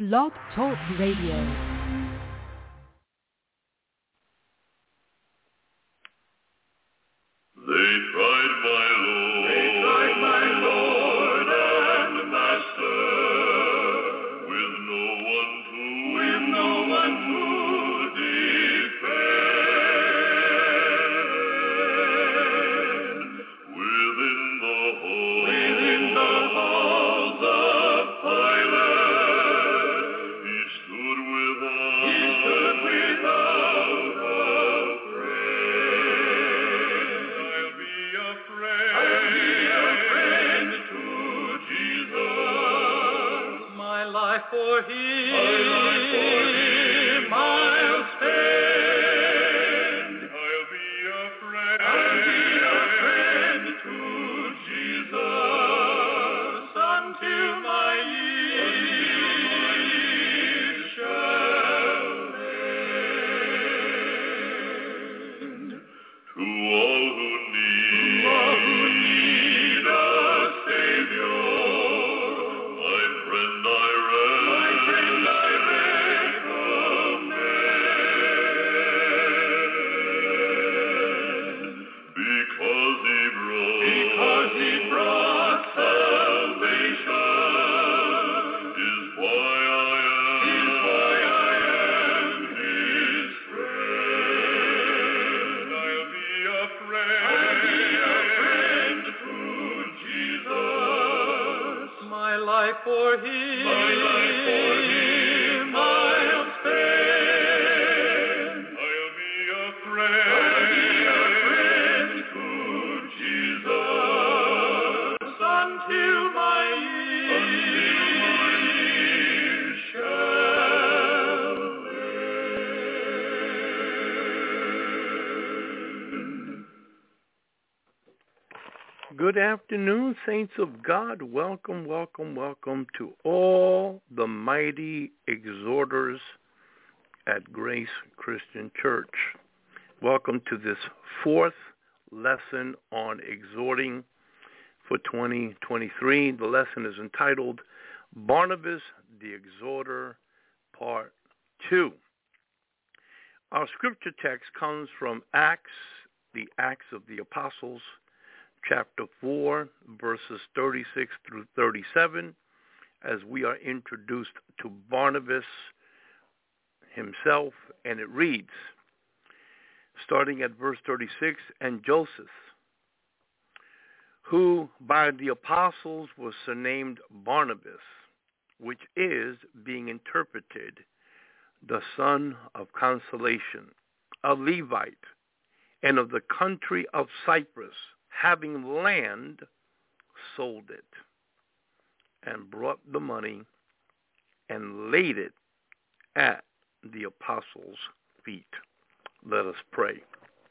Blog Talk Radio. They tried my Lord and Master, with no one to defend. Within the halls of Pilate, he stood without a For him I'll stand. I'll be a friend to Jesus until my years shall end. To all who need a Savior, my friend I recommend, because he brought salvation, is why I am his friend. I'll be a friend to Jesus. My life for him I'll spend. I'll be a friend To Jesus until my years shall end. Good afternoon, saints of God. Welcome, welcome, welcome to all the mighty exhorters at Grace Christian Church. Welcome to this fourth lesson on exhorting for 2023. The lesson is entitled Barnabas the Exhorter, Part 2. Our scripture text comes from Acts, the Acts of the Apostles, chapter 4, verses 36 through 37, as we are introduced to Barnabas himself, and it reads, starting at verse 36, and Joseph, who by the apostles was surnamed Barnabas, which is, being interpreted, the son of consolation, a Levite, and of the country of Cyprus, having land, sold it, and brought the money and laid it at the apostles' feet. Let us pray.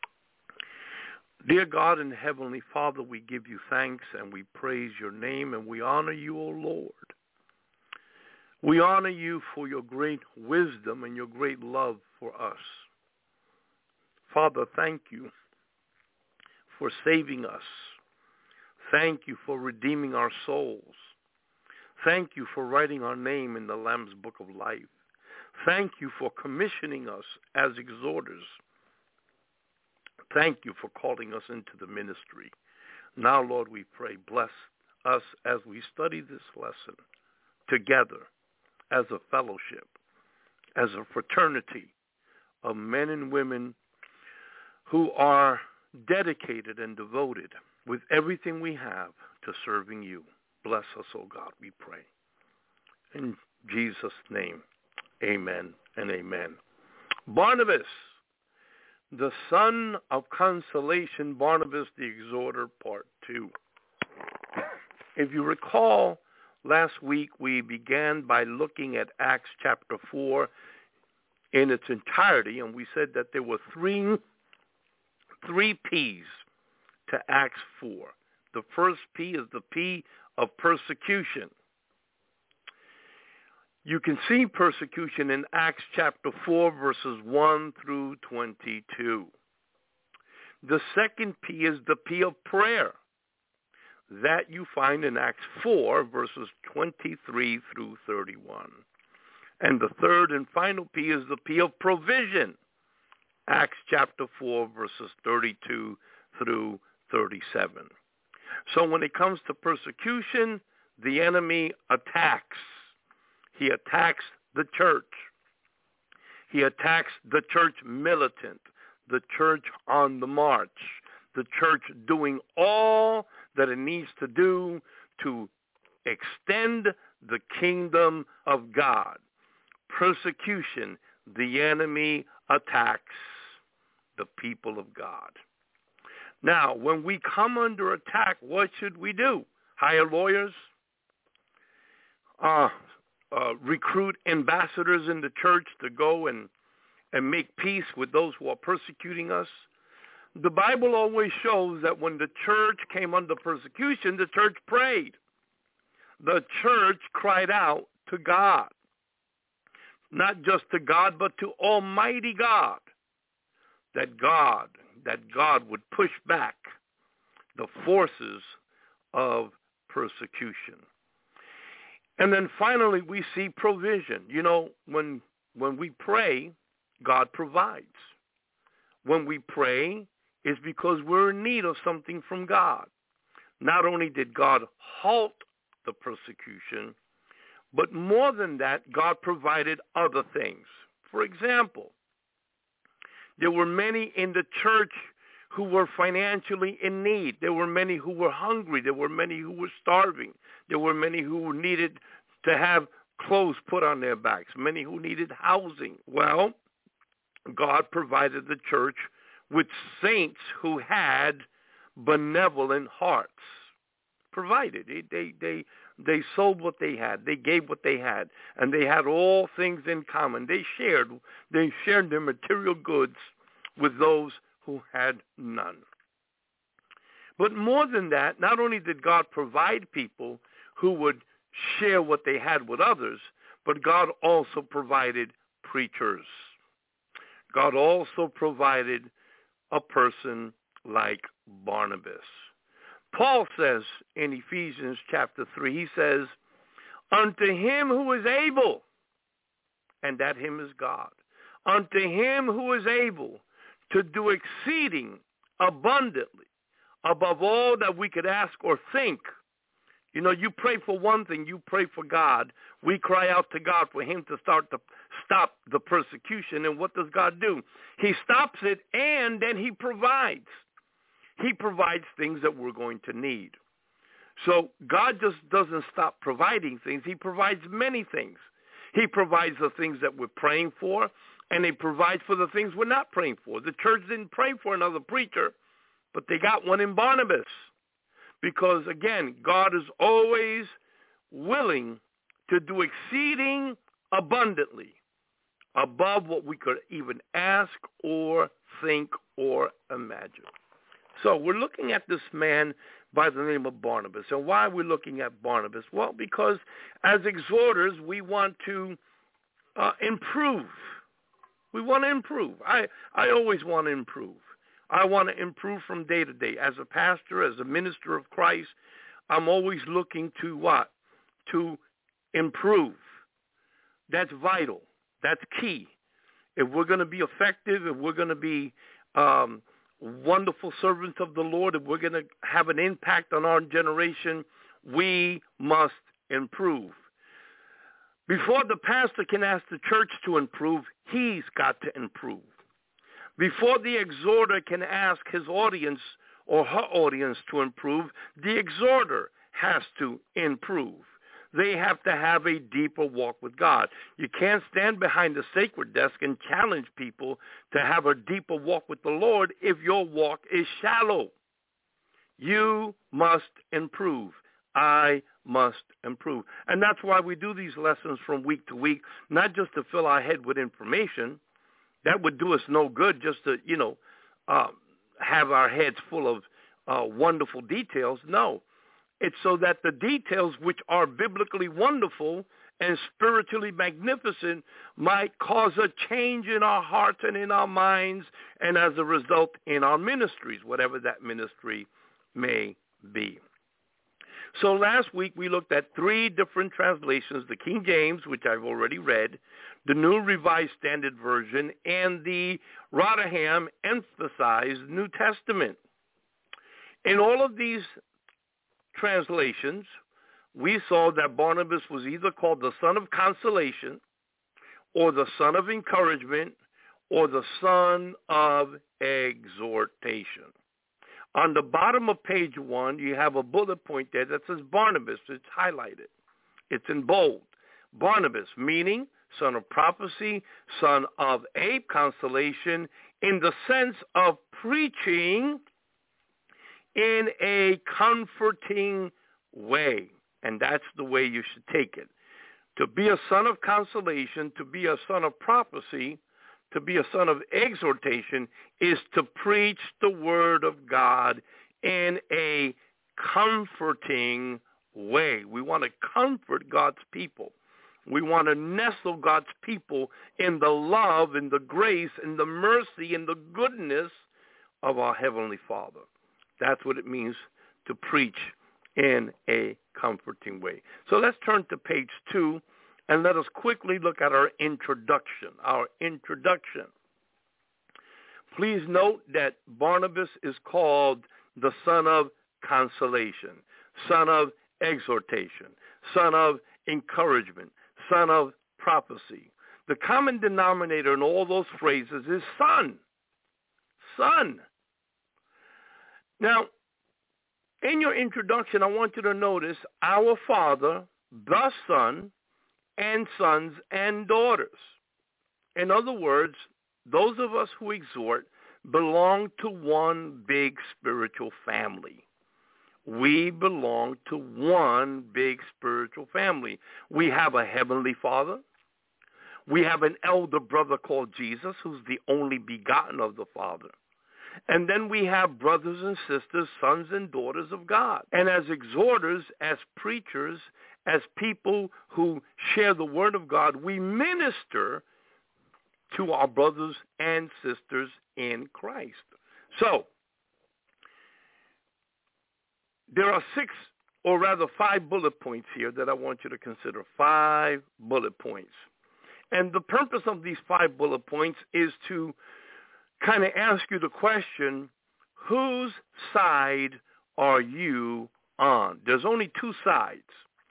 Dear God and Heavenly Father, we give you thanks and we praise your name and we honor you, O Lord. We honor you for your great wisdom and your great love for us. Father, thank you for saving us. Thank you for redeeming our souls. Thank you for writing our name in the Lamb's Book of Life. Thank you for commissioning us as exhorters. Thank you for calling us into the ministry. Now, Lord, we pray, bless us as we study this lesson together as a fellowship, as a fraternity of men and women who are dedicated and devoted with everything we have to serving you. Bless us, O God, we pray. In Jesus' name, amen and amen. Barnabas, the son of consolation, Barnabas the Exhorter, Part 2. If you recall, last week we began by looking at Acts chapter 4 in its entirety, and we said that there were three P's to Acts 4. The first P is the P of persecution. You can see persecution in Acts chapter 4, verses 1 through 22. The second P is the P of prayer. That you find in Acts 4, verses 23 through 31. And the third and final P is the P of provision. Acts chapter 4, verses 32 through 37. So when it comes to persecution, the enemy attacks. He attacks the church. He attacks the church militant, the church on the march, the church doing all that it needs to do to extend the kingdom of God. Persecution, the enemy attacks the people of God. Now, when we come under attack, what should we do? Hire lawyers? Recruit ambassadors in the church to go and make peace with those who are persecuting us? The Bible always shows that when the church came under persecution, the church prayed. The church cried out to God. Not just to God, but to Almighty God. That God would push back the forces of persecution. And then finally, we see provision. You know, when we pray, God provides. When we pray, it's because we're in need of something from God. Not only did God halt the persecution, but more than that, God provided other things. For example, there were many in the church who were financially in need. There were many who were hungry. There were many who were starving. There were many who needed to have clothes put on their backs, many who needed housing. Well, God provided the church with saints who had benevolent hearts. Provided. They sold what they had. They gave what they had. And they had all things in common. They shared their material goods with those who had none. But more than that, not only did God provide people who would share what they had with others, but God also provided preachers. God also provided a person like Barnabas. Paul says in Ephesians chapter 3, he says, unto him who is able, and that him is God, unto him who is able to do exceeding abundantly above all that we could ask or think. You know, you pray for one thing, you pray for God. We cry out to God for him to stop the persecution. And what does God do? He stops it, and then he provides. He provides things that we're going to need. So God just doesn't stop providing things. He provides many things. He provides the things that we're praying for, and he provides for the things we're not praying for. The church didn't pray for another preacher, but they got one in Barnabas. Because, again, God is always willing to do exceeding abundantly above what we could even ask or think or imagine. So we're looking at this man by the name of Barnabas. And why are we looking at Barnabas? Well, because as exhorters, we want to improve. We want to improve. I always want to improve. I want to improve from day to day. As a pastor, as a minister of Christ, I'm always looking to what? To improve. That's vital. That's key. If we're going to be effective, if we're going to be wonderful servants of the Lord, if we're going to have an impact on our generation, we must improve. Before the pastor can ask the church to improve, he's got to improve. Before the exhorter can ask his audience or her audience to improve, the exhorter has to improve. They have to have a deeper walk with God. You can't stand behind the sacred desk and challenge people to have a deeper walk with the Lord if your walk is shallow. You must improve. I must improve. And that's why we do these lessons from week to week, not just to fill our head with information. That would do us no good just to, have our heads full of wonderful details. No. It's so that the details, which are biblically wonderful and spiritually magnificent, might cause a change in our hearts and in our minds, and as a result in our ministries, whatever that ministry may be. So last week we looked at three different translations, the King James, which I've already read, the New Revised Standard Version, and the Rotherham Emphasized New Testament. In all of these translations, we saw that Barnabas was either called the son of consolation, or the son of encouragement, or the son of exhortation. On the bottom of page 1, you have a bullet point there that says Barnabas. It's highlighted. It's in bold. Barnabas, meaning son of prophecy, son of a consolation, in the sense of preaching in a comforting way. And that's the way you should take it. To be a son of consolation, to be a son of prophecy, to be a son of exhortation is to preach the word of God in a comforting way. We want to comfort God's people. We want to nestle God's people in the love and the grace and the mercy and the goodness of our Heavenly Father. That's what it means to preach in a comforting way. So let's turn to page 2. And let us quickly look at our introduction. Please note that Barnabas is called the son of consolation, son of exhortation, son of encouragement, son of prophecy. The common denominator in all those phrases is son. Son. Now, in your introduction, I want you to notice our Father, the Son, and sons and daughters. In other words, those of us who exhort belong to one big spiritual family. We belong to one big spiritual family. We have a Heavenly Father. We have an elder brother called Jesus, who's the only begotten of the Father. And then we have brothers and sisters, sons and daughters of God. And as exhorters, as preachers, as people who share the word of God, we minister to our brothers and sisters in Christ. So, there are 6, or rather 5 bullet points here that I want you to consider. 5 bullet points. And the purpose of these 5 bullet points is to kind of ask you the question, whose side are you on? There's only 2 sides.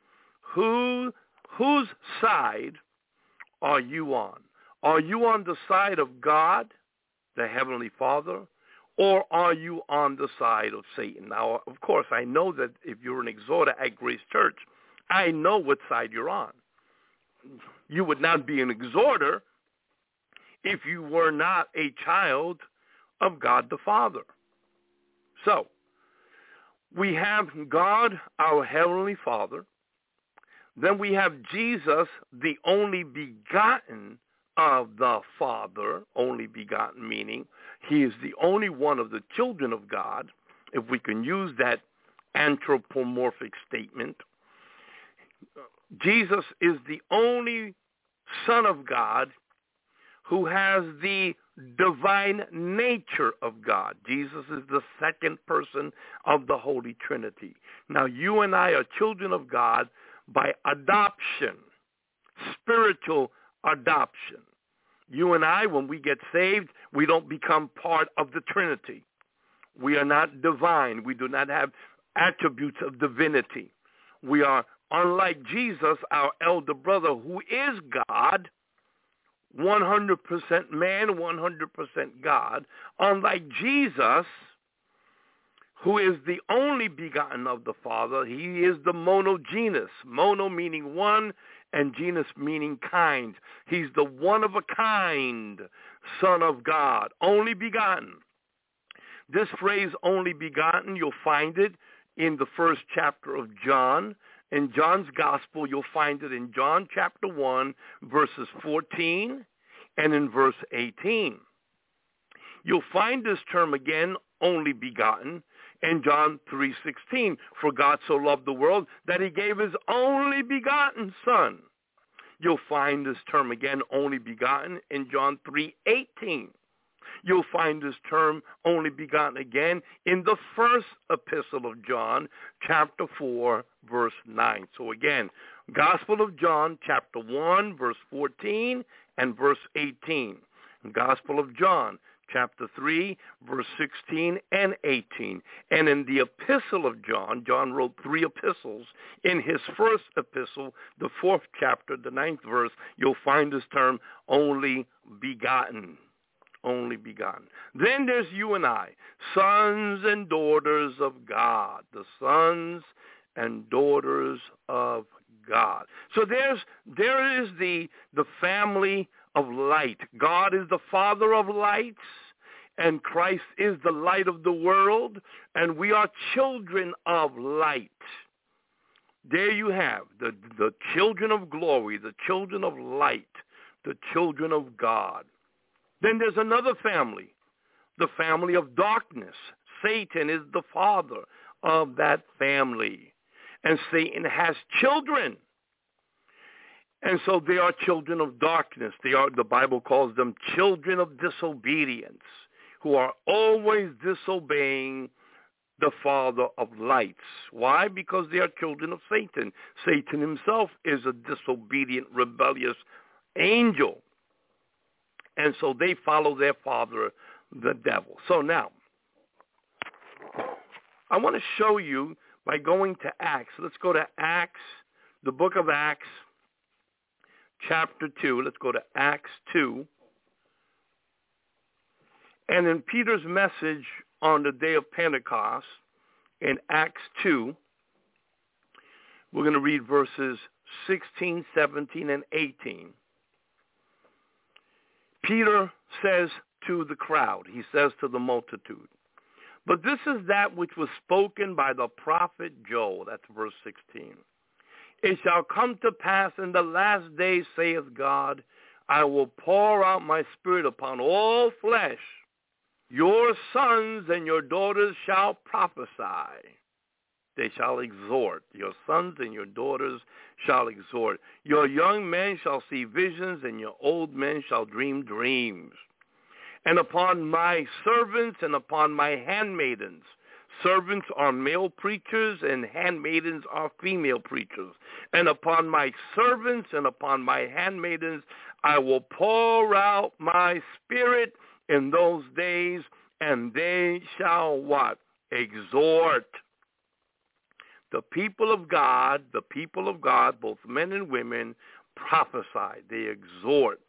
Whose side are you on? Are you on the side of God, the Heavenly Father, or are you on the side of Satan? Now, of course, I know that if you're an exhorter at Grace Church, I know what side you're on. You would not be an exhorter if you were not a child of God the Father. So, we have God, our Heavenly Father. Then we have Jesus, the only begotten of the Father, only begotten meaning he is the only one of the children of God, if we can use that anthropomorphic statement. Jesus is the only Son of God who has the divine nature of God. Jesus is the second person of the Holy Trinity. Now, you and I are children of God by adoption, spiritual adoption. You and I, when we get saved, we don't become part of the Trinity. We are not divine. We do not have attributes of divinity. We are, unlike Jesus, our elder brother, who is God, 100% man, 100% God. Unlike Jesus, who is the only begotten of the Father, he is the monogenes. Mono meaning one, and genus meaning kind. He's the one-of-a-kind Son of God, only begotten. This phrase, only begotten, you'll find it in the first chapter of John. In John's Gospel, you'll find it in John chapter 1, verses 14, and in verse 18. You'll find this term again, only begotten, in John 3:16. For God so loved the world that he gave his only begotten Son. You'll find this term again, only begotten, in John 3:18. You'll find this term only begotten again in the first epistle of John, chapter 4, verse 9. So again, Gospel of John, chapter 1, verse 14 and verse 18. Gospel of John, chapter 3, verse 16 and 18. And in the epistle of John, John wrote 3 epistles. In his first epistle, the 4th chapter, the 9th verse, you'll find this term, only begotten. Only begotten. Then there's you and I, sons and daughters of God. The sons and daughters of God. So there is the family of light. God is the Father of lights, and Christ is the light of the world, and we are children of light. There you have the children of glory, the children of light, the children of God. Then there's another family, the family of darkness. Satan is the father of that family, and Satan has children. And so they are children of darkness. The Bible calls them children of disobedience, who are always disobeying the Father of lights. Why? Because they are children of Satan. Satan himself is a disobedient, rebellious angel. And so they follow their father, the devil. So now, I want to show you by going to Acts. Let's go to Acts, the book of Acts, chapter 2. Let's go to Acts 2. And in Peter's message on the day of Pentecost, in Acts 2, we're going to read verses 16, 17, and 18. Peter says to the crowd, he says to the multitude, "But this is that which was spoken by the prophet Joel." That's verse 16. "It shall come to pass in the last days, saith God, I will pour out my spirit upon all flesh. Your sons and your daughters shall prophesy. They shall exhort. Your sons and your daughters shall exhort. Your young men shall see visions, and your old men shall dream dreams. And upon my servants and upon my handmaidens," servants are male preachers and handmaidens are female preachers, "and upon my servants and upon my handmaidens I will pour out my spirit in those days, and they shall" what? "Exhort." The people of God, both men and women, prophesy. They exhort.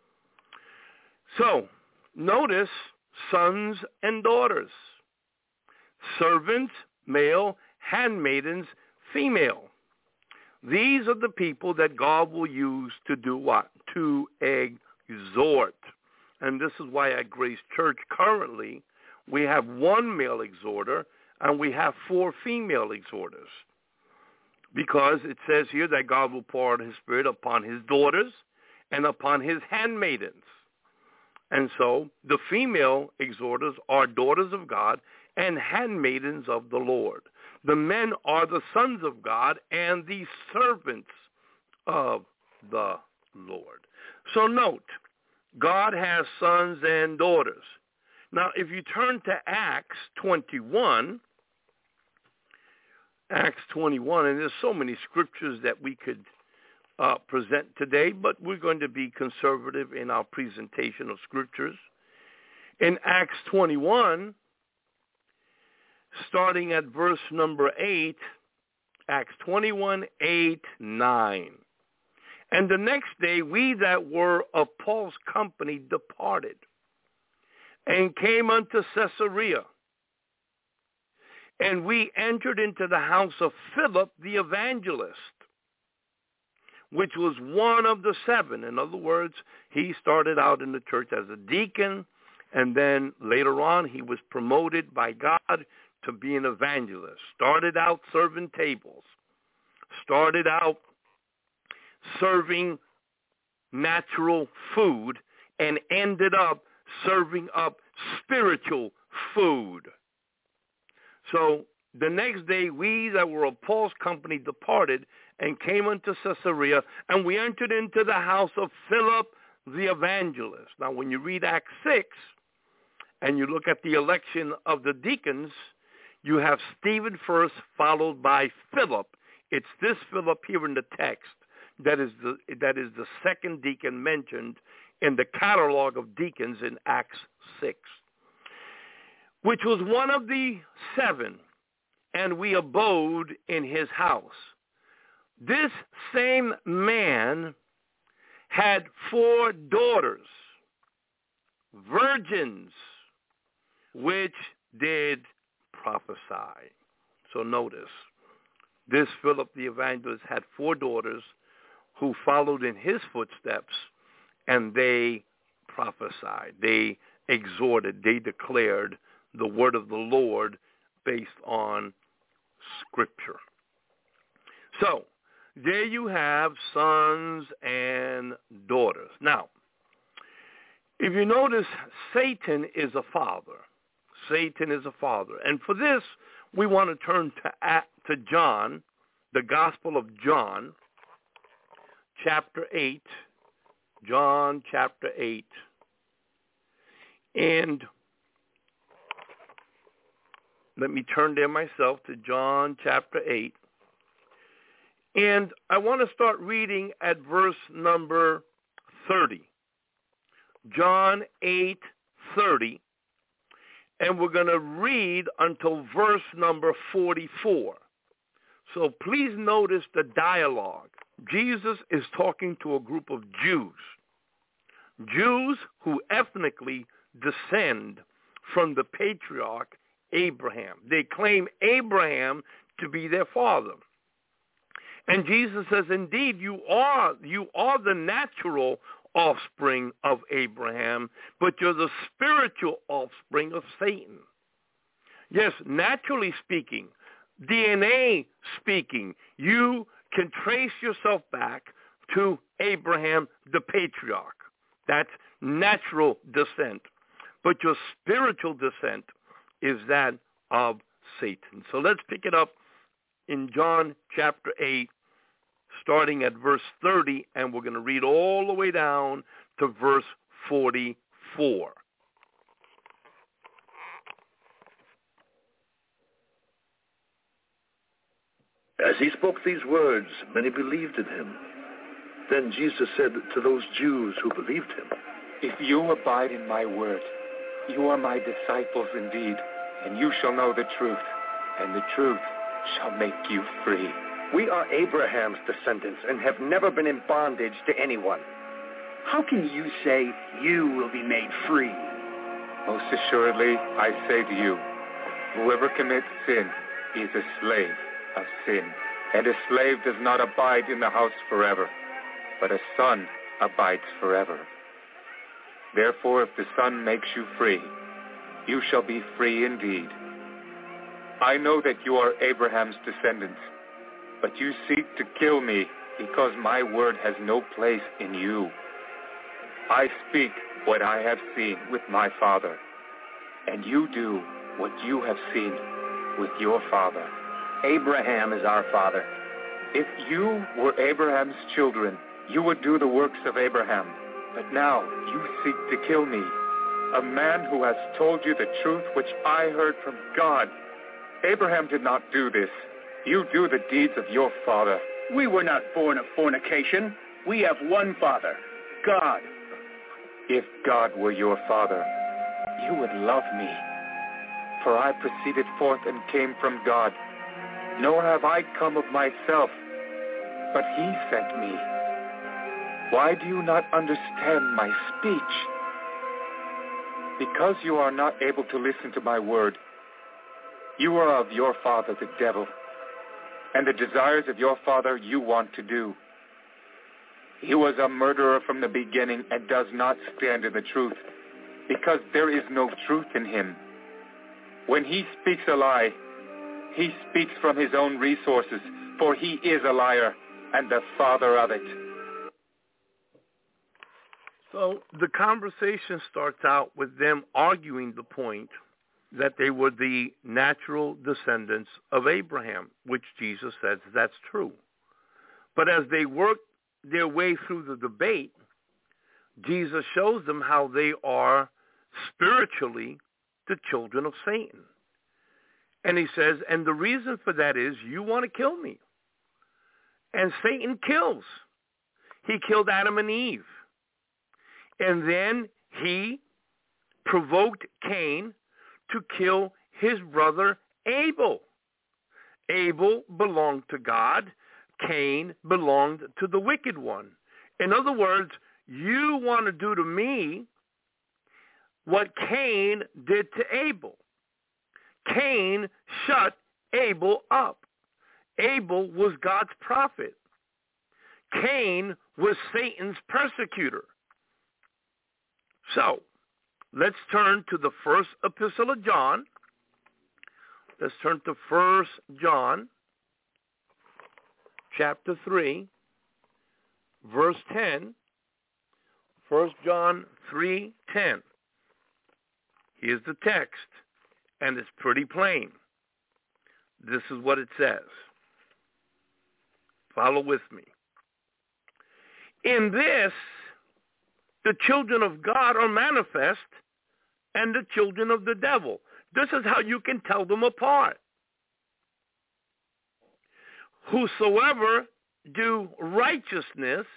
So, notice sons and daughters. Servants, male, handmaidens, female. These are the people that God will use to do what? To exhort. And this is why at Grace Church currently we have 1 male exhorter and we have 4 female exhorters. Because it says here that God will pour out his spirit upon his daughters and upon his handmaidens. And so the female exhorters are daughters of God and handmaidens of the Lord. The men are the sons of God and the servants of the Lord. So note, God has sons and daughters. Now, if you turn to Acts 21, and there's so many scriptures that we could present today, but we're going to be conservative in our presentation of scriptures. In Acts 21, starting at verse number 8, Acts 21, 8, 9. "And the next day we that were of Paul's company departed, and came unto Caesarea. And we entered into the house of Philip the evangelist, which was one of the 7. In other words, he started out in the church as a deacon, and then later on he was promoted by God to be an evangelist. Started out serving tables. Started out serving natural food, and ended up serving up spiritual food. So the next day we that were of Paul's company departed and came unto Caesarea, and we entered into the house of Philip the evangelist. Now when you read Acts 6, and you look at the election of the deacons, you have Stephen first, followed by Philip. It's this Philip here in the text that is the second deacon mentioned in the catalog of deacons in Acts 6, which was one of the 7, and we abode in his house. This same man had 4 daughters, virgins, which did prophesy. So notice, this Philip the evangelist had 4 daughters who followed in his footsteps, and they prophesied. They exhorted. They declared the word of the Lord based on Scripture. So there you have sons and daughters. Now, if you notice, Satan is a father. Satan is a father. And for this, we want to turn to John, the Gospel of John, chapter 8. John chapter 8. And let me turn there myself to John chapter 8. And I want to start reading at verse number 30. John 8:30. And we're going to read until verse number 44. So please notice the dialogue. Jesus is talking to a group of Jews who ethnically descend from the patriarch Abraham. They claim Abraham to be their father. And Jesus says, indeed, you are the natural offspring of Abraham, but you're the spiritual offspring of Satan. Yes, naturally speaking, DNA speaking, you can trace yourself back to Abraham, the patriarch. That's natural descent. But your spiritual descent is that of Satan. So let's pick it up in John chapter 8, starting at verse 30, and we're going to read all the way down to verse 44. As he spoke these words, many believed in him. Then Jesus said to those Jews who believed him, "If you abide in my word, you are my disciples indeed, and you shall know the truth, and the truth shall make you free." We are Abraham's descendants and have never been in bondage to anyone. How can you say you will be made free? Most assuredly, I say to you, whoever commits sin is a slave of sin, and a slave does not abide in the house forever, but a son abides forever. Therefore, if the Son makes you free, you shall be free indeed. I know that you are Abraham's descendants, but you seek to kill me because my word has no place in you. I speak what I have seen with my Father, and you do what you have seen with your father. Abraham is our father. If you were Abraham's children, you would do the works of Abraham. But now you seek to kill me, a man who has told you the truth which I heard from God. Abraham did not do this. You do the deeds of your father. We were not born of fornication. We have one Father, God. If God were your father, you would love me. For I proceeded forth and came from God. Nor have I come of myself, but he sent me. Why do you not understand my speech? Because you are not able to listen to my word. You are of your father, the devil, and the desires of your father you want to do. He was a murderer from the beginning and does not stand in the truth, because there is no truth in him. When he speaks a lie, he speaks from his own resources, for he is a liar and the father of it. So the conversation starts out with them arguing the point that they were the natural descendants of Abraham, which Jesus says that's true. But as they work their way through the debate, Jesus shows them how they are spiritually the children of Satan. And he says, and the reason for that is you want to kill me. And Satan kills. He killed Adam and Eve. And then he provoked Cain to kill his brother Abel. Abel belonged to God. Cain belonged to the wicked one. In other words, you want to do to me what Cain did to Abel. Cain shut Abel up. Abel was God's prophet. Cain was Satan's persecutor. So, let's turn to the first epistle of John. Let's turn to 1 John, chapter 3, verse 10. 1 John 3:10. Here's the text, and it's pretty plain. This is what it says. Follow with me. In this, the children of God are manifest, and the children of the devil. This is how you can tell them apart. Whosoever do righteousness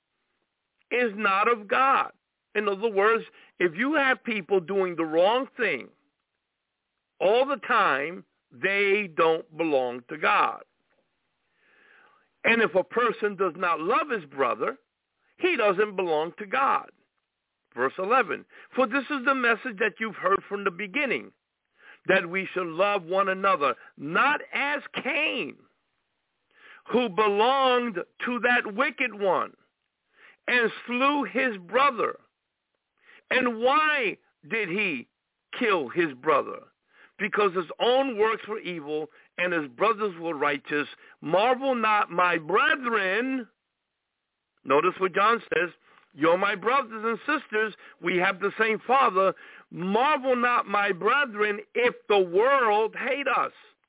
is not of God. In other words, if you have people doing the wrong thing all the time, they don't belong to God. And if a person does not love his brother, he doesn't belong to God. Verse 11, for this is the message that you've heard from the beginning, that we should love one another, not as Cain, who belonged to that wicked one and slew his brother. And why did he kill his brother? Because his own works were evil and his brothers were righteous. Marvel not, my brethren. Notice what John says. You're my brothers and sisters. We have the same Father. Marvel not, my brethren, if the world hate us.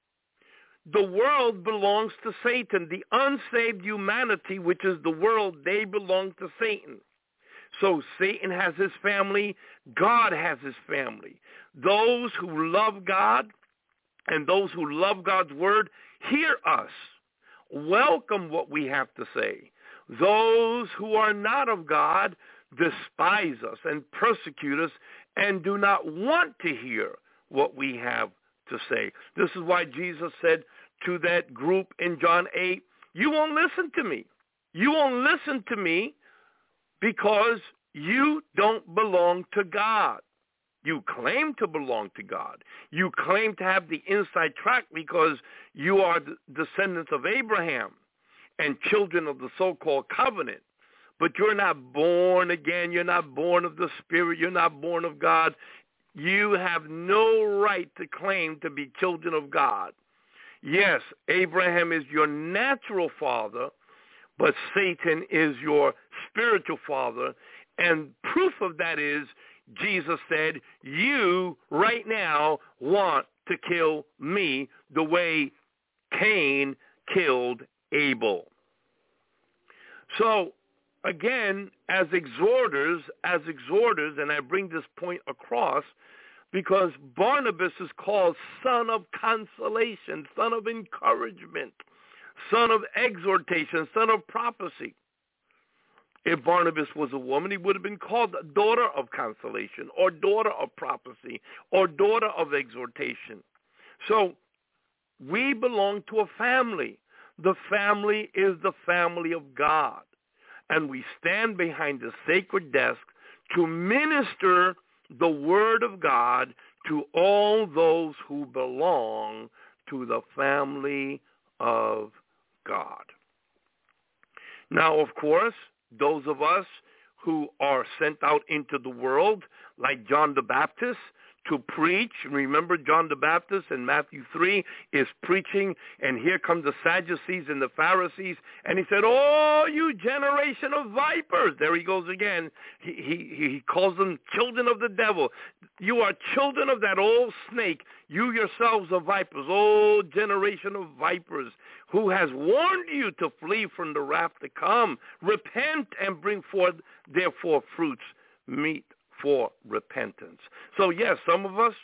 The world belongs to Satan. The unsaved humanity, which is the world, they belong to Satan. So Satan has his family. God has his family. Those who love God and those who love God's word hear us. Welcome what we have to say. Those who are not of God despise us and persecute us and do not want to hear what we have to say. This is why Jesus said to that group in John 8, you won't listen to me. You won't listen to me because you don't belong to God. You claim to belong to God. You claim to have the inside track because you are the descendants of Abraham and children of the so-called covenant. But you're not born again. You're not born of the Spirit. You're not born of God. You have no right to claim to be children of God. Yes, Abraham is your natural father, but Satan is your spiritual father. And proof of that is Jesus said, you right now want to kill me the way Cain killed Abel. So, again, as exhorters, and I bring this point across because Barnabas is called son of consolation, son of encouragement, son of exhortation, son of prophecy. If Barnabas was a woman, he would have been called daughter of consolation or daughter of prophecy or daughter of exhortation. So we belong to a family. The family is the family of God. And we stand behind the sacred desk to minister the word of God to all those who belong to the family of God. Now, of course, those of us who are sent out into the world, like John the Baptist, to preach. Remember, John the Baptist in Matthew 3 is preaching, and here come the Sadducees and the Pharisees, and he said, oh, you generation of vipers. There he goes again. He calls them children of the devil. You are children of that old snake. You yourselves are vipers. Oh, generation of vipers, who has warned you to flee from the wrath to come. Repent and bring forth, therefore, fruits meet for repentance. So yes, some of us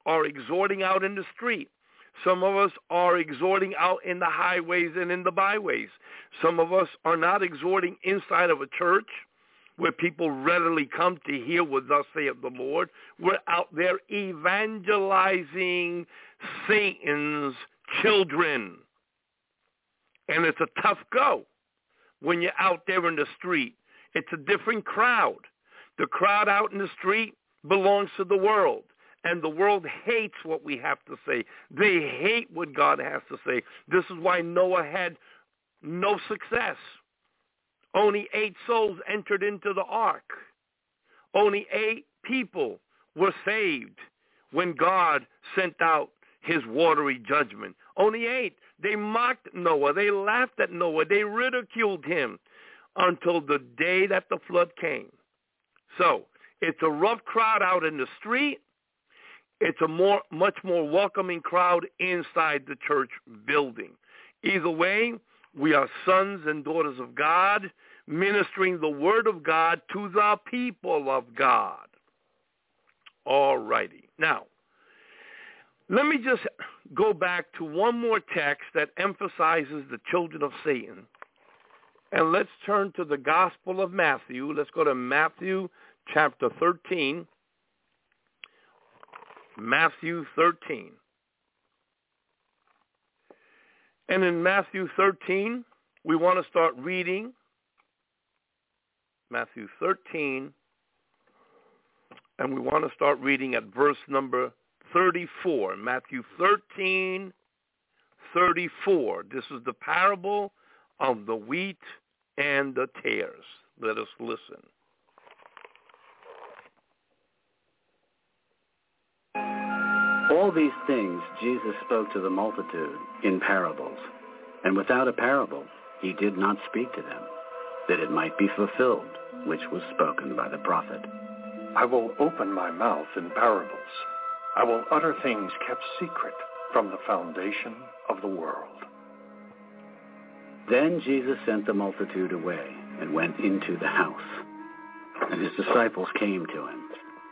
are exhorting out in the street. Some of us are exhorting out in the highways and in the byways. Some of us are not exhorting inside of a church where people readily come to hear what thus saith the Lord. We're out there evangelizing Satan's children. And it's a tough go when you're out there in the street. It's a different crowd. The crowd out in the street belongs to the world. And the world hates what we have to say. They hate what God has to say. This is why Noah had no success. Only 8 souls entered into the ark. Only 8 people were saved when God sent out his watery judgment. Only 8. They mocked Noah. They laughed at Noah. They ridiculed him until the day that the flood came. So it's a rough crowd out in the street. It's a much more welcoming crowd inside the church building. Either way, we are sons and daughters of God, ministering the word of God to the people of God. All righty. Now, let me just go back to one more text that emphasizes the children of Satan. And let's turn to the Gospel of Matthew. Let's go to Matthew chapter 13. Matthew 13. And in Matthew 13, we want to start reading Matthew 13, and we want to start reading at verse number 34. Matthew 13, 34. This is the parable of the wheat and the tares. Let us listen. All these things Jesus spoke to the multitude in parables, and without a parable he did not speak to them, that it might be fulfilled, which was spoken by the prophet. I will open my mouth in parables. I will utter things kept secret from the foundation of the world. Then Jesus sent the multitude away and went into the house, and his disciples came to him.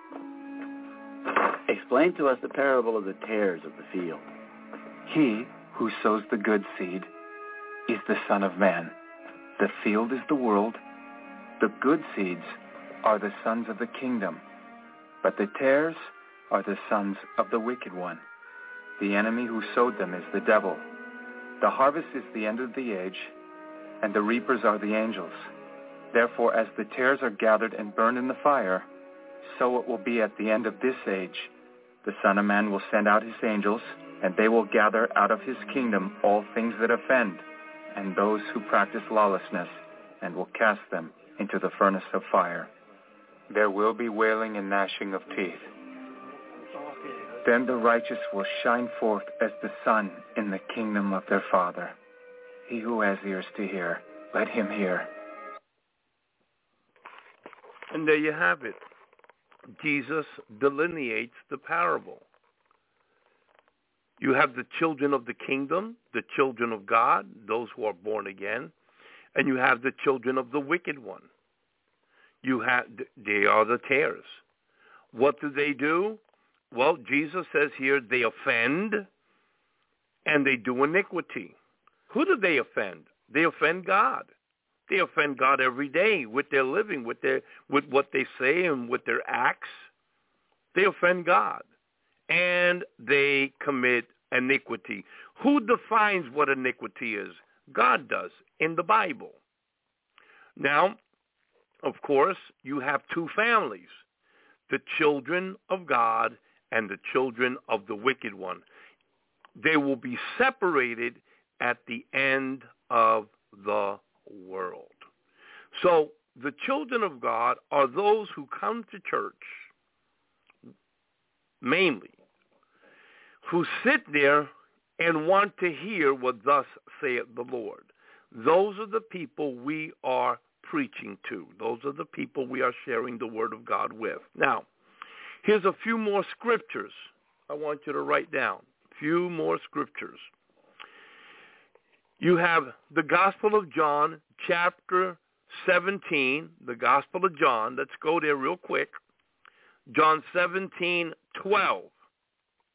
Explain to us the parable of the tares of the field. He who sows the good seed is the Son of Man. The field is the world. The good seeds are the sons of the kingdom, but the tares are the sons of the wicked one. The enemy who sowed them is the devil. The harvest is the end of the age, and the reapers are the angels. Therefore, as the tares are gathered and burned in the fire, so it will be at the end of this age. The Son of Man will send out his angels, and they will gather out of his kingdom all things that offend, and those who practice lawlessness, and will cast them into the furnace of fire. There will be wailing and gnashing of teeth. Then the righteous will shine forth as the sun in the kingdom of their Father. He who has ears to hear, let him hear. And there you have it. Jesus delineates the parable. You have the children of the kingdom, the children of God, those who are born again, and you have the children of the wicked one. They are the tares. What do? Well, Jesus says here they offend and they do iniquity. Who do they offend? They offend God. They offend God every day with their living, with what they say and with their acts. They offend God. And they commit iniquity. Who defines what iniquity is? God does in the Bible. Now, of course, you have two families, the children of God and the children of the wicked one. They will be separated at the end of the world. So the children of God are those who come to church, mainly, who sit there and want to hear what thus saith the Lord. Those are the people we are preaching to. Those are the people we are sharing the word of God with. Now, here's a few more scriptures I want you to write down. A few more scriptures. You have the Gospel of John, chapter 17, the Gospel of John. Let's go there real quick. John 17:12.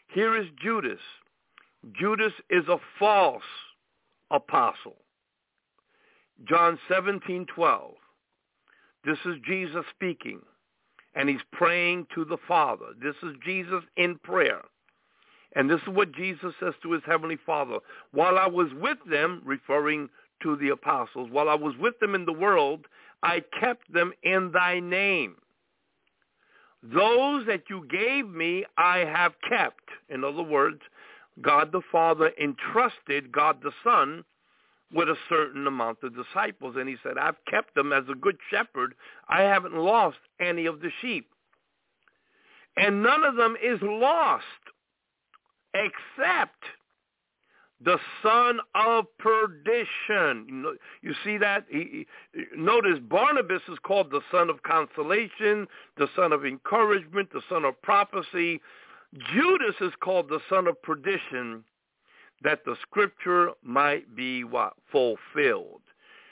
Here is Judas. Judas is a false apostle. John 17:12. This is Jesus speaking, and he's praying to the Father. This is Jesus in prayer. And this is what Jesus says to his heavenly Father. While I was with them, referring to the apostles, while I was with them in the world, I kept them in thy name. Those that you gave me, I have kept. In other words, God the Father entrusted God the Son with a certain amount of disciples. And he said, I've kept them as a good shepherd. I haven't lost any of the sheep. And none of them is lost except the son of perdition. You see that? Notice Barnabas is called the son of consolation, the son of encouragement, the son of prophecy. Judas is called the son of perdition, that the scripture might be what? Fulfilled.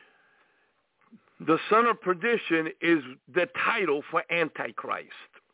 The son of perdition is the title for Antichrist.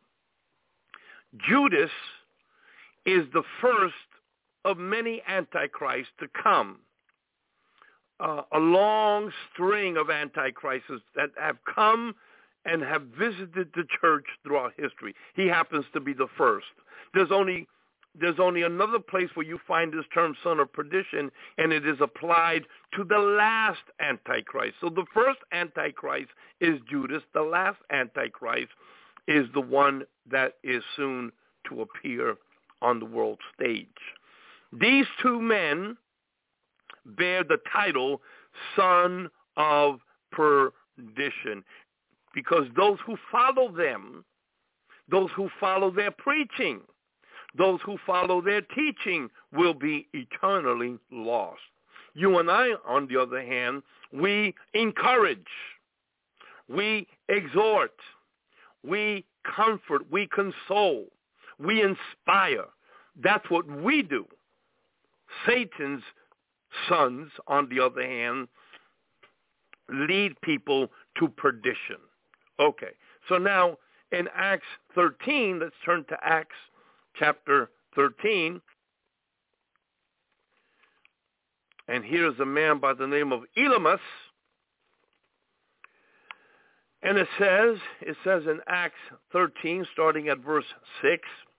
Judas is the first of many antichrists to come. A long string of antichrists that have come and have visited the church throughout history. He happens to be the first. There's only another place where you find this term son of perdition, and it is applied to the last antichrist. So the first antichrist is Judas. The last antichrist is the one that is soon to appear on the world stage. These two men bear the title son of perdition because those who follow them, those who follow their preaching, those who follow their teaching will be eternally lost. You and I, on the other hand, we encourage, we exhort, we comfort, we console, we inspire. That's what we do. Satan's sons, on the other hand, lead people to perdition. Okay, so now in Acts 13, let's turn to Acts chapter 13. And here's a man by the name of Elymas. And it says in Acts 13, starting at verse 6,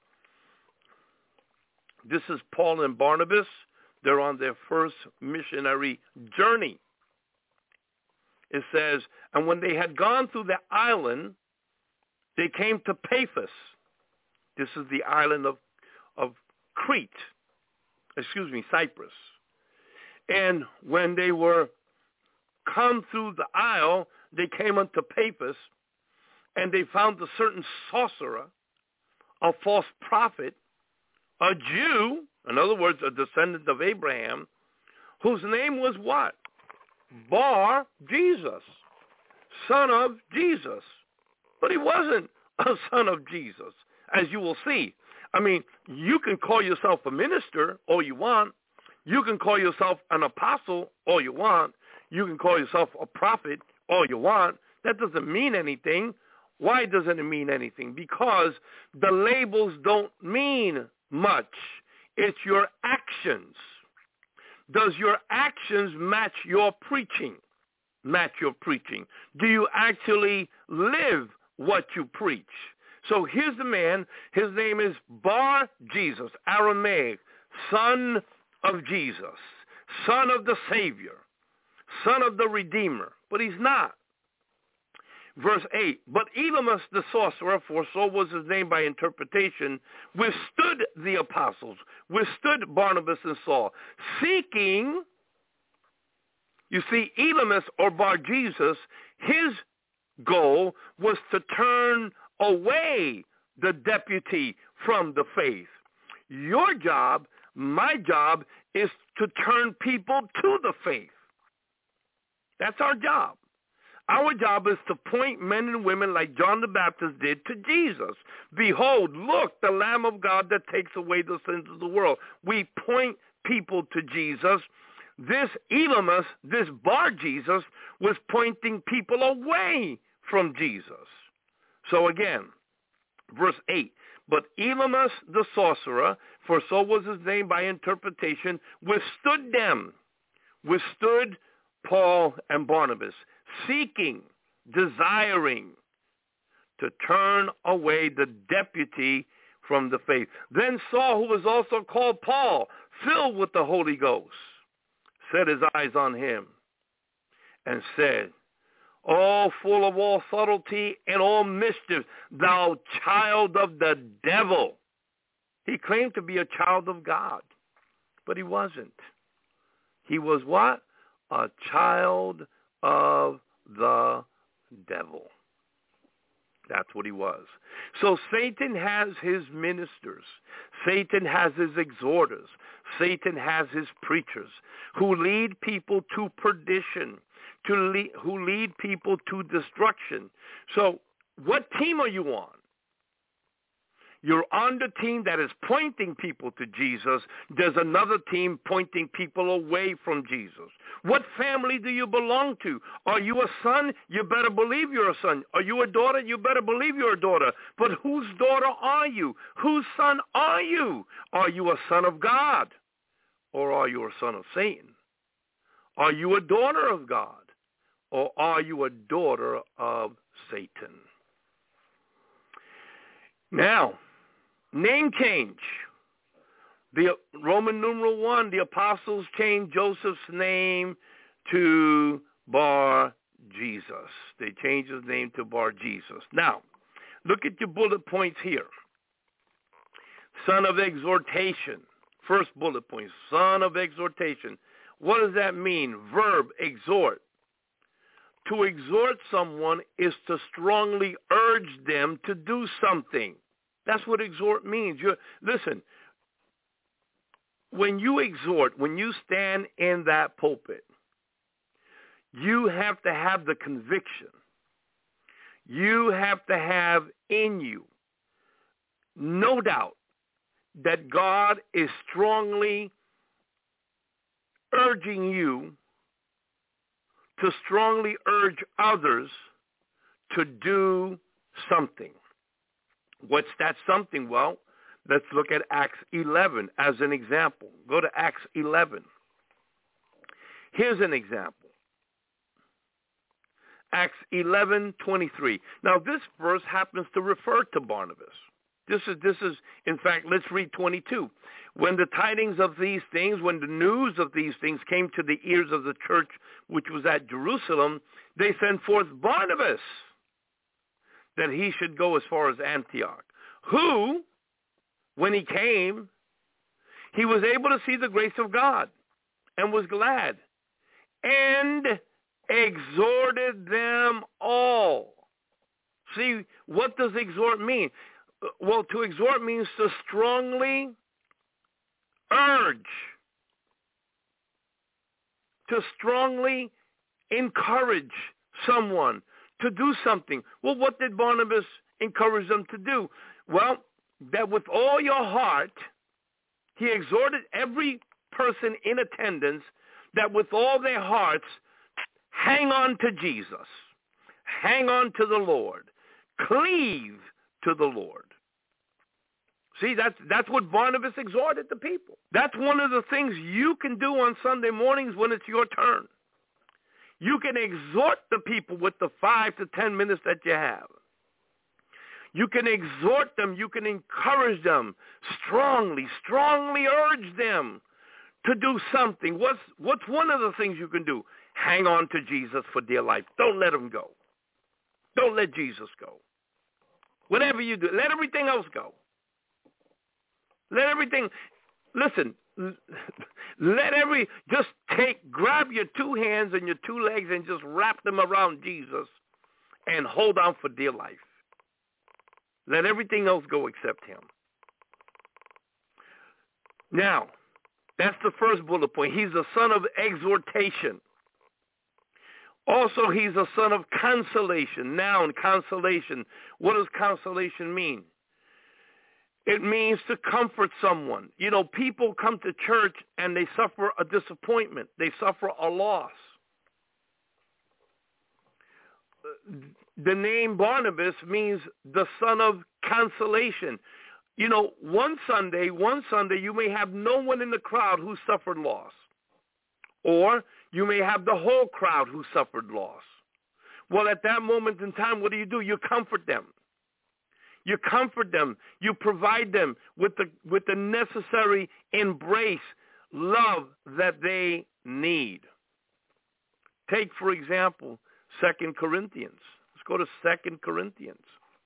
this is Paul and Barnabas. They're on their first missionary journey. It says, and when they had gone through the island, they came to Paphos. This is the island of Crete. Cyprus. And when they were come through the isle, they came unto Paphos, and they found a certain sorcerer, a false prophet, a Jew, in other words, a descendant of Abraham, whose name was what? Bar Jesus, son of Jesus. But he wasn't a son of Jesus, as you will see. I mean, you can call yourself a minister all you want. You can call yourself an apostle all you want. You can call yourself a prophet all you want. That doesn't mean anything. Why doesn't it mean anything? Because the labels don't mean much. It's your actions. Does your actions match your preaching? Match your preaching. Do you actually live what you preach? So here's the man. His name is Bar Jesus, Aramaic, son of Jesus, son of the Savior, son of the Redeemer. But he's not. Verse 8, but Elymas the sorcerer, for so was his name by interpretation, withstood the apostles, withstood Barnabas and Saul, seeking, you see, Elymas or Bar Jesus, his goal was to turn away the deputy from the faith. Your job, my job, is to turn people to the faith. That's our job. Our job is to point men and women like John the Baptist did to Jesus. Behold, look, the Lamb of God that takes away the sins of the world. We point people to Jesus. This Elymas, this Bar Jesus, was pointing people away from Jesus. So again, verse 8, But Elymas the sorcerer, for so was his name by interpretation, withstood Paul and Barnabas, seeking, desiring to turn away the deputy from the faith. Then Saul, who was also called Paul, filled with the Holy Ghost, set his eyes on him and said, "O full of all subtlety and all mischief, thou child of the devil." He claimed to be a child of God, but he wasn't. He was what? A child of the devil. That's what he was. So Satan has his ministers. Satan has his exhorters. Satan has his preachers who lead people to perdition, who lead people to destruction. So what team are you on? You're on the team that is pointing people to Jesus. There's another team pointing people away from Jesus. What family do you belong to? Are you a son? You better believe you're a son. Are you a daughter? You better believe you're a daughter. But whose daughter are you? Whose son are you? Are you a son of God? Or are you a son of Satan? Are you a daughter of God? Or are you a daughter of Satan? Now, name change. The Roman numeral 1, the apostles changed Joseph's name to Bar-Jesus. They changed his name to Bar-Jesus. Now, look at your bullet points here. Son of exhortation. First bullet point, son of exhortation. What does that mean? Verb, exhort. To exhort someone is to strongly urge them to do something. That's what exhort means. Listen, when you exhort, when you stand in that pulpit, you have to have the conviction. You have to have in you no doubt that God is strongly urging you to strongly urge others to do something. What's that something? Well, let's look at Acts 11 as an example. Go to Acts 11. Here's an example. Acts 11:23. Now, this verse happens to refer to Barnabas. This is, in fact, let's read 22. When the tidings of these things, when the news of these things came to the ears of the church which was at Jerusalem, they sent forth Barnabas that he should go as far as Antioch, who, when he came, he was able to see the grace of God and was glad and exhorted them all. See, what does exhort mean? Well, to exhort means to strongly urge, to strongly encourage someone to do something. Well, what did Barnabas encourage them to do? Well, that with all your heart, he exhorted every person in attendance that with all their hearts, hang on to Jesus, hang on to the Lord, cleave to the Lord. See, that's what Barnabas exhorted the people. That's one of the things you can do on Sunday mornings when it's your turn. You can exhort the people with the 5 to 10 minutes that you have. You can exhort them. You can encourage them strongly urge them to do something. What's one of the things you can do? Hang on to Jesus for dear life. Don't let him go. Don't let Jesus go. Whatever you do, let everything else go. Let everything, listen, grab your two hands and your two legs and just wrap them around Jesus and hold on for dear life. Let everything else go except him. Now, that's the first bullet point. He's a son of exhortation. Also, he's a son of consolation. Noun, consolation. What does consolation mean? It means to comfort someone. You know, people come to church and they suffer a disappointment. They suffer a loss. The name Barnabas means the son of consolation. one Sunday you may have no one in the crowd who suffered loss. Or you may have the whole crowd who suffered loss. Well, at that moment in time, what do? You comfort them. You comfort them. You provide them with the necessary embrace, love that they need. Take, for example, 2 Corinthians. Let's go to 2 Corinthians.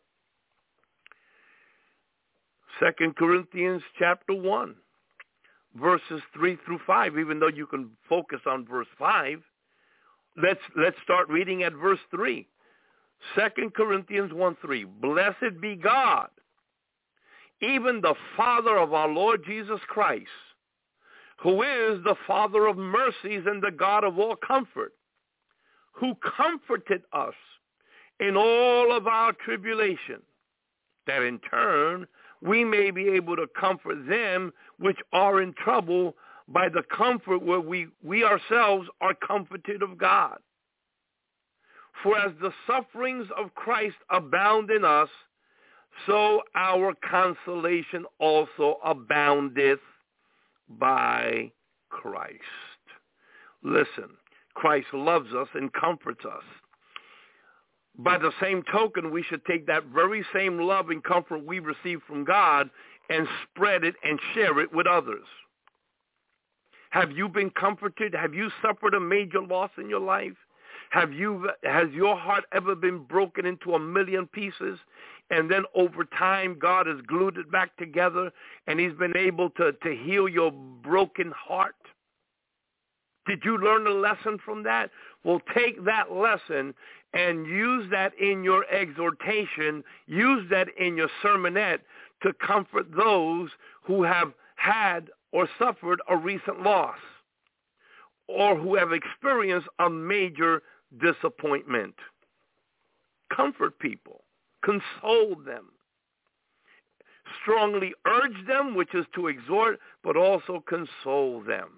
2 Corinthians chapter 1, verses 3 through 5, even though you can focus on verse 5. Let's start reading at verse 3. 2 Corinthians 1:3. Blessed be God, even the Father of our Lord Jesus Christ, who is the Father of mercies and the God of all comfort, who comforted us in all of our tribulation, that in turn we may be able to comfort them which are in trouble by the comfort where we ourselves are comforted of God. For as the sufferings of Christ abound in us, so our consolation also aboundeth by Christ. Listen, Christ loves us and comforts us. By the same token, we should take that very same love and comfort we receive from God and spread it and share it with others. Have you been comforted? Have you suffered a major loss in your life? Has your heart ever been broken into a million pieces, and then over time God has glued it back together and he's been able to heal your broken heart? Did you learn a lesson from that? Well, take that lesson and use that in your exhortation, use that in your sermonette to comfort those who have had or suffered a recent loss or who have experienced a major disappointment. Comfort people. Console them. Strongly urge them, which is to exhort, but also console them.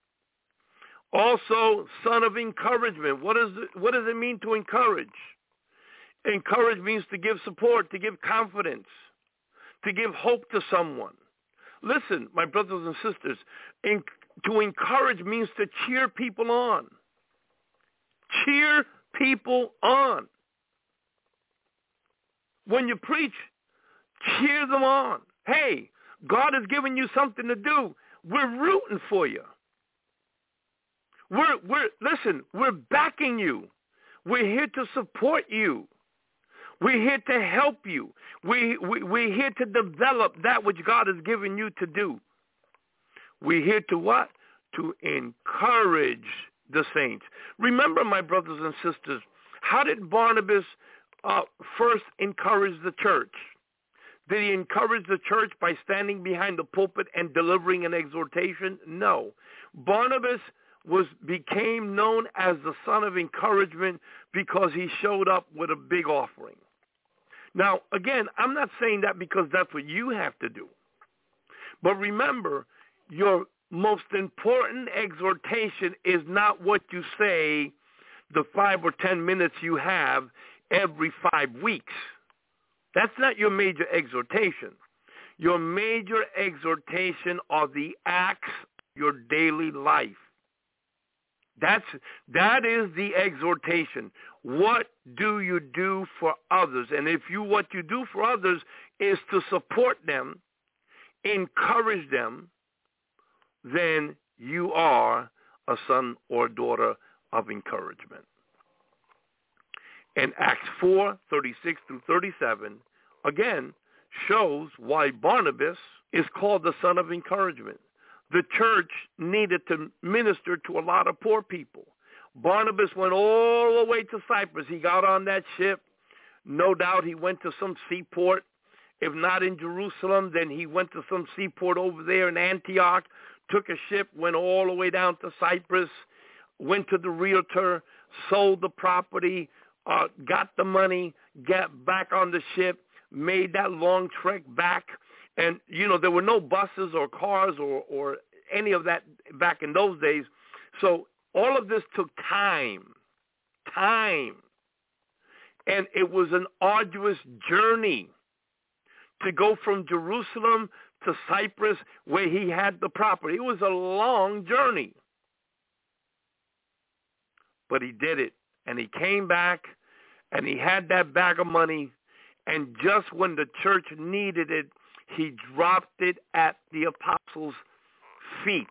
Also, son of encouragement. What does it mean to encourage? Encourage means to give support, to give confidence, to give hope to someone. Listen, my brothers and sisters, to encourage means to cheer people on. Cheer people on. When you preach, cheer them on. Hey, God has given you something to do. We're rooting for you. We're backing you. We're here to support you. We're here to help you. We're here to develop that which God has given you to do. We're here to what? To encourage the saints. Remember, my brothers and sisters, how did Barnabas first encourage the church? Did he encourage the church by standing behind the pulpit and delivering an exhortation? No. Barnabas became known as the son of encouragement because he showed up with a big offering. Now, again, I'm not saying that because that's what you have to do. But remember, your most important exhortation is not what you say the 5 or 10 minutes you have every 5 weeks. That's not your major exhortation. Your major exhortation are the acts of your daily life. That is the exhortation. What do you do for others? And if what you do for others is to support them, encourage them, then you are a son or daughter of encouragement. And Acts 4:36 through 37, again, shows why Barnabas is called the son of encouragement. The church needed to minister to a lot of poor people. Barnabas went all the way to Cyprus. He got on that ship. No doubt he went to some seaport. If not in Jerusalem, then he went to some seaport over there in Antioch, took a ship, went all the way down to Cyprus, went to the realtor, sold the property, got the money, got back on the ship, made that long trek back. And, there were no buses or cars or any of that back in those days. So all of this took time. And it was an arduous journey to go from Jerusalem to Cyprus where he had the property. It was a long journey. But he did it, and he came back, and he had that bag of money, and just when the church needed it, he dropped it at the apostles' feet,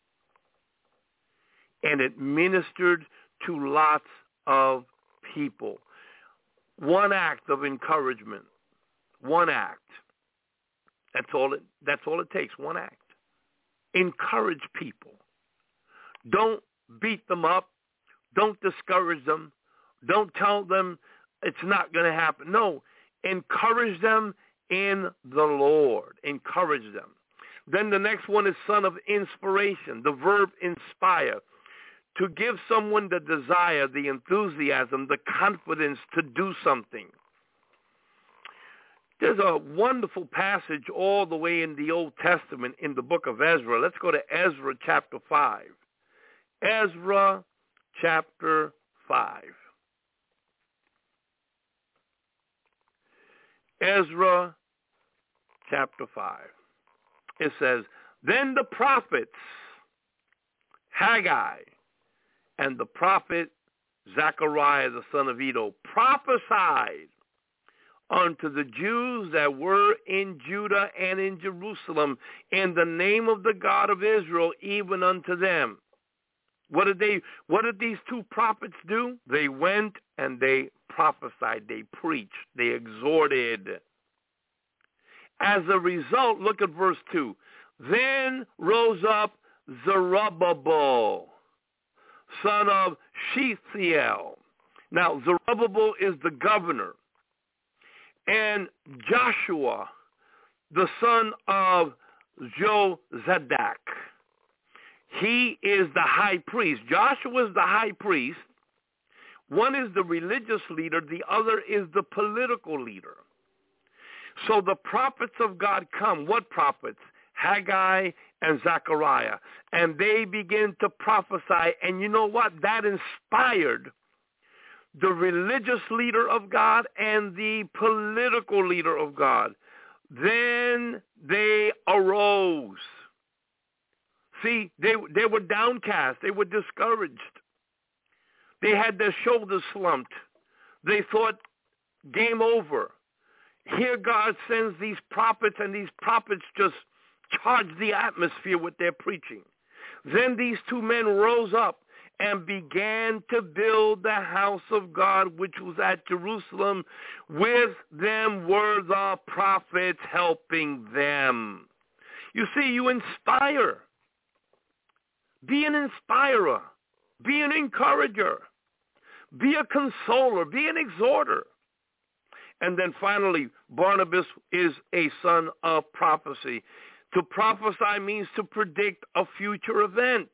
and it ministered to lots of people. One act of encouragement, one act. That's all it takes, one act. Encourage people. Don't beat them up. Don't discourage them. Don't tell them it's not going to happen. No, encourage them in the Lord. Encourage them. Then the next one is son of inspiration, the verb inspire. To give someone the desire, the enthusiasm, the confidence to do something. There's a wonderful passage all the way in the Old Testament in the book of Ezra. Let's go to Ezra chapter 5. Ezra chapter 5. Ezra chapter 5. It says, then the prophets, Haggai, and the prophet Zechariah, the son of Iddo, prophesied unto the Jews that were in Judah and in Jerusalem in the name of the God of Israel, even unto them. What did these two prophets do? They went and they prophesied, they preached, they exhorted. As a result, look at verse 2. Then rose up Zerubbabel, son of Shealtiel. Now, Zerubbabel is the governor. And Joshua, the son of Jozadak. He is the high priest. Joshua is the high priest. One is the religious leader. The other is the political leader. So the prophets of God come. What prophets? Haggai and Zechariah. And they begin to prophesy. And you know what? That inspired the religious leader of God and the political leader of God. Then they arose. See, they were downcast. They were discouraged. They had their shoulders slumped. They thought, game over. Here God sends these prophets, and these prophets just charge the atmosphere with their preaching. Then these two men rose up and began to build the house of God, which was at Jerusalem. With them were the prophets helping them. You see, you inspire. Be an inspirer. Be an encourager. Be a consoler. Be an exhorter. And then finally, Barnabas is a son of prophecy. To prophesy means to predict a future event.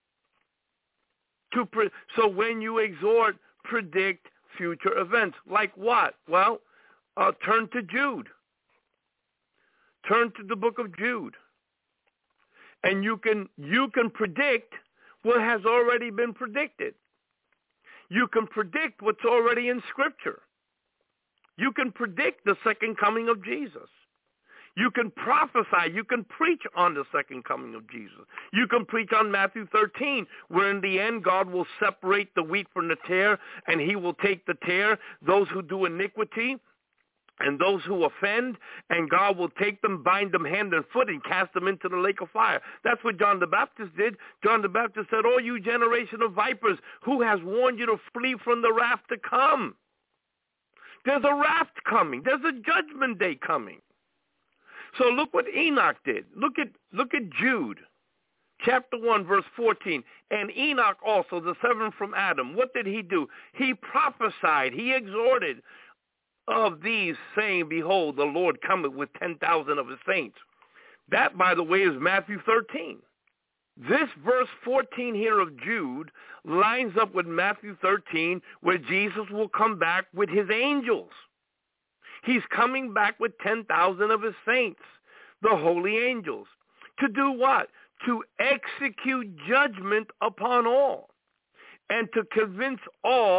So when you exhort, predict future events. Like what? Well, turn to Jude. Turn to the book of Jude. And you can predict what has already been predicted. You can predict what's already in Scripture. You can predict the second coming of Jesus. You can prophesy. You can preach on the second coming of Jesus. You can preach on Matthew 13, where in the end God will separate the wheat from the tare, and he will take the tare, those who do iniquity, and those who offend, and God will take them, bind them hand and foot, and cast them into the lake of fire. That's what John the Baptist did. John the Baptist said, "Oh, you generation of vipers, who has warned you to flee from the wrath to come?" There's a wrath coming. There's a judgment day coming. So look what Enoch did. Look at Jude, chapter 1, verse 14. And Enoch also, the seventh from Adam, what did he do? He prophesied, he exhorted of these, saying, "Behold, the Lord cometh with 10,000 of his saints." That, by the way, is Matthew 13. This verse 14 here of Jude lines up with Matthew 13, where Jesus will come back with his angels. He's coming back with 10,000 of his saints, the holy angels. To do what? To execute judgment upon all, and to convince all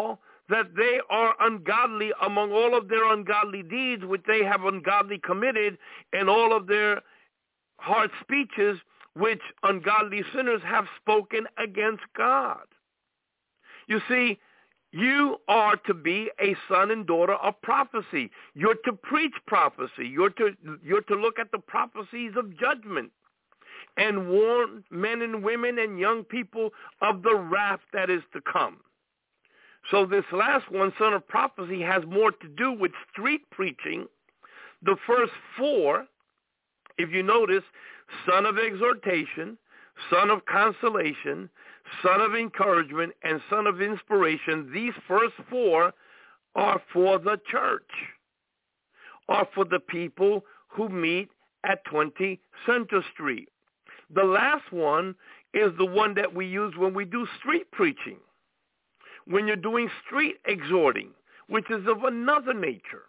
that they are ungodly among all of their ungodly deeds, which they have ungodly committed, and all of their hard speeches, which ungodly sinners have spoken against God. You see, you are to be a son and daughter of prophecy. You're to preach prophecy. You're to look at the prophecies of judgment and warn men and women and young people of the wrath that is to come. So this last one, son of prophecy, has more to do with street preaching. The first four, if you notice, son of exhortation, son of consolation, son of encouragement, and son of inspiration, these first four are for the church, are for the people who meet at 20 Center Street. The last one is the one that we use when we do street preaching, when you're doing street exhorting, which is of another nature.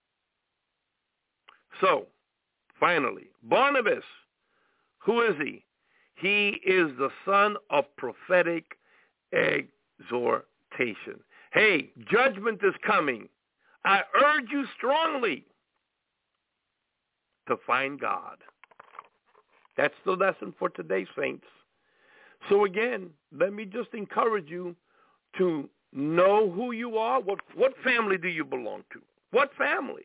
So, finally, Barnabas, who is he? He is the son of prophetic exhortation. Hey, judgment is coming. I urge you strongly to find God. That's the lesson for today, saints. So again, let me just encourage you to know who you are. What family do you belong to? What family?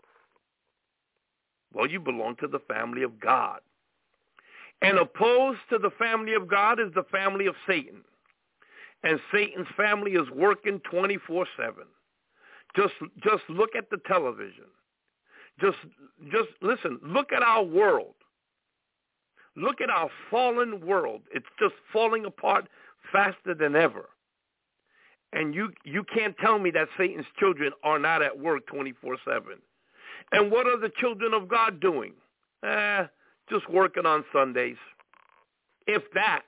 Well, you belong to the family of God. And opposed to the family of God is the family of Satan. And Satan's family is working 24/7. Just look at the television. Just listen, look at our world. Look at our fallen world. It's just falling apart faster than ever. And you can't tell me that Satan's children are not at work 24/7. And what are the children of God doing? Just working on Sundays. If that.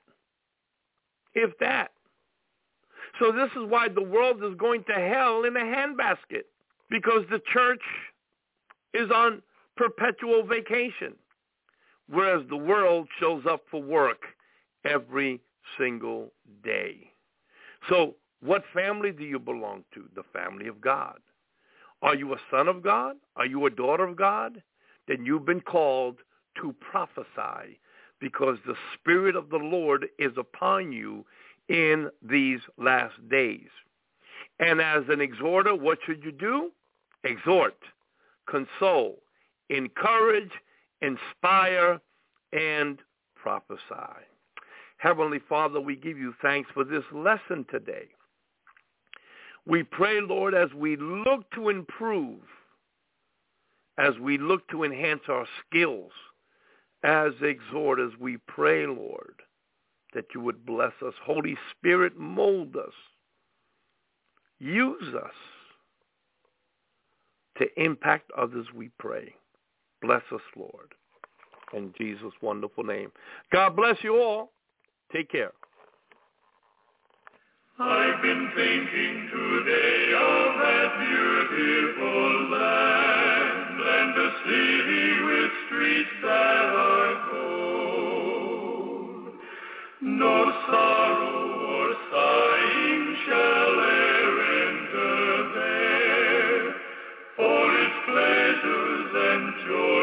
So this is why the world is going to hell in a handbasket, because the church is on perpetual vacation, whereas the world shows up for work every single day. So what family do you belong to? The family of God. Are you a son of God? Are you a daughter of God? Then you've been called to prophesy, because the Spirit of the Lord is upon you in these last days. And as an exhorter, what should you do? Exhort, console, encourage, inspire, and prophesy. Heavenly Father, we give you thanks for this lesson today. We pray, Lord, as we look to improve, as we look to enhance our skills as exhorters, we pray, Lord, that you would bless us. Holy Spirit, mold us. Use us to impact others, we pray. Bless us, Lord, in Jesus' wonderful name. God bless you all. Take care. I've been thinking today of that beautiful land and a city with streets that are gold. No sorrow or sighing shall e'er enter there, for its pleasures and joy